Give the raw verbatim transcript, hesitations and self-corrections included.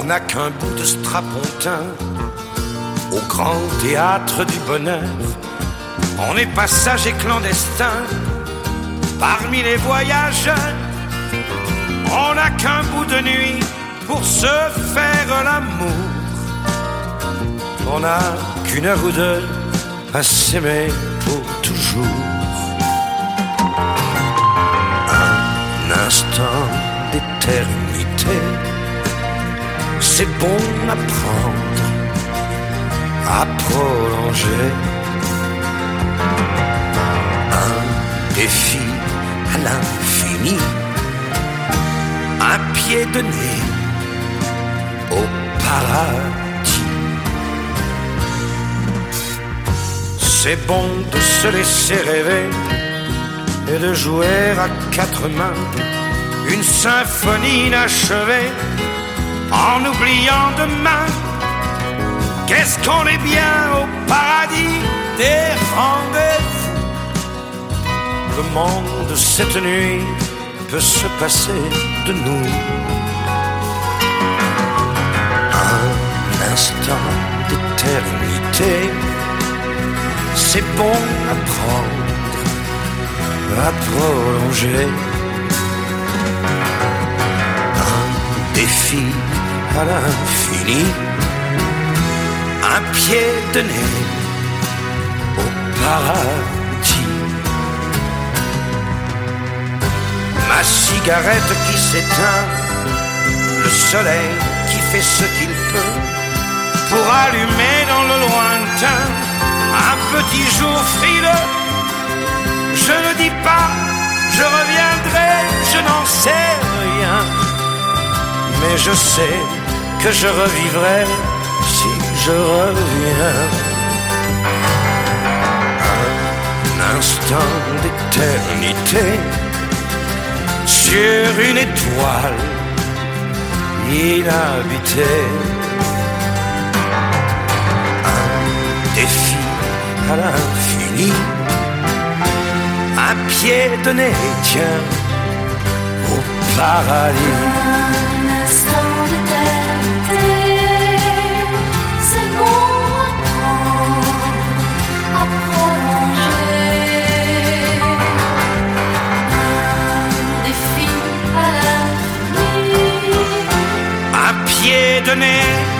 n'a qu'un bout de strapontin au grand théâtre du bonheur. On est passager clandestin parmi les voyageurs. On n'a qu'un bout de nuit pour se faire l'amour. On n'a qu'une heure ou deux à s'aimer pour toujours. Un instant d'éternité, c'est bon à prendre, à prolonger. Un défi à l'infini, un pied de nez au paradis. C'est bon de se laisser rêver et de jouer à quatre mains une symphonie inachevée en oubliant demain. Qu'est-ce qu'on est bien au paradis des rendez-vous. Le monde cette nuit peut se passer de nous. Un instant d'éternité, c'est bon à prendre, à prolonger. Un défi à l'infini, un pied de nez au paradis. Ma cigarette qui s'éteint, le soleil qui fait ce qu'il peut pour allumer dans le lointain un petit jour frileux. Je ne dis pas, je reviendrai, je n'en sais rien, mais je sais que je revivrai si je reviens. Un instant d'éternité sur une étoile inhabitée. Un défi à l'infini, un pied de nez, tiens, au paradis. Un instant d'éternité, c'est bon à prendre, à prolonger. Un défi à l'infini, Un pied de nez